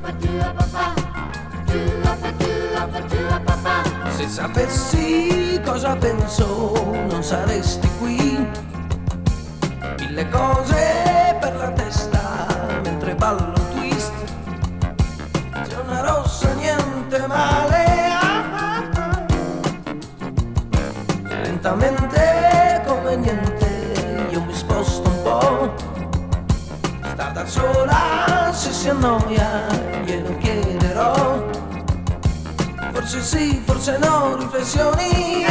Se sapessi cosa penso non saresti qui. Mille cose per la testa mentre ballo twist. C'è una rossa, niente male. Lentamente come niente io mi sposto un po'. Sta da sola, se si annoia glielo chiederò. Forse sì, forse no, riflessioni.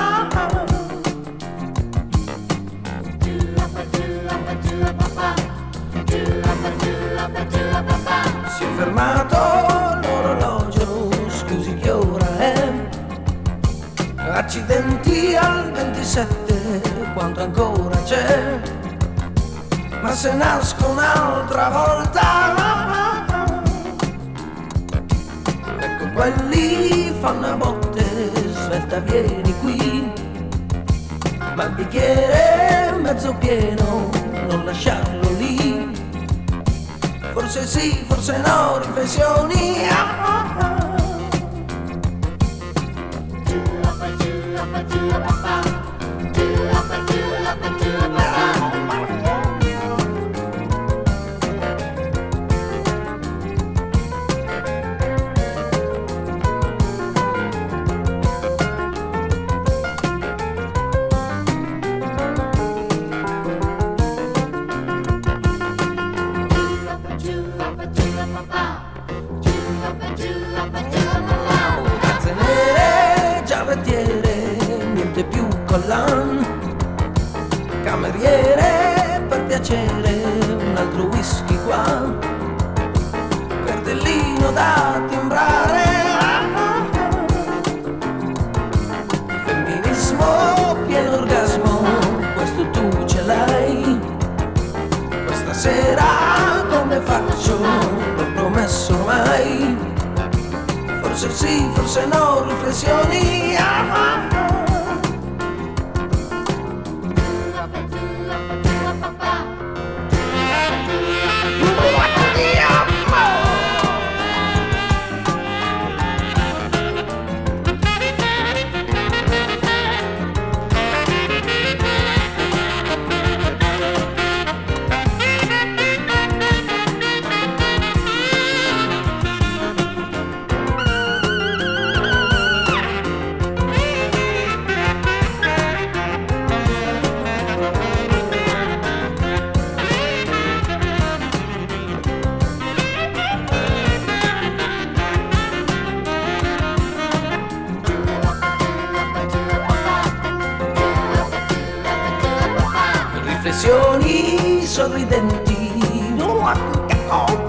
Si è fermato l'orologio, scusi che ora è? Accidenti al 27, quanto ancora c'è? Ma se nasco un'altra volta, ecco quelli fanno a botte, svelta vieni qui. Ma il bicchiere è mezzo pieno, non lasciarlo lì. Forse sì, forse no, riflessioni. Calze nere, giarrettiere, niente più collan. Cameriere, per piacere, un altro whisky qua. Cartellino da timbrare. Femminismo, pieno orgasmo, questo tu ce l'hai. Questa sera come faccio? L'ho promesso mai. Forse sì, forse no, riflessioni. Riflessioni sorridenti, no,